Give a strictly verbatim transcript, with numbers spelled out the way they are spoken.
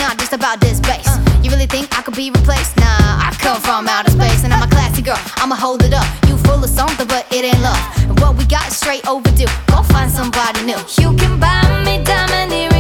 not just about this bass. uh. You really think I could be replaced? Nah, I come from outer space, and I'm a classy girl, I'ma hold it up. You full of something, but it ain't love, and what we got is straight overdue. Go find somebody new. You can buy me diamond earrings,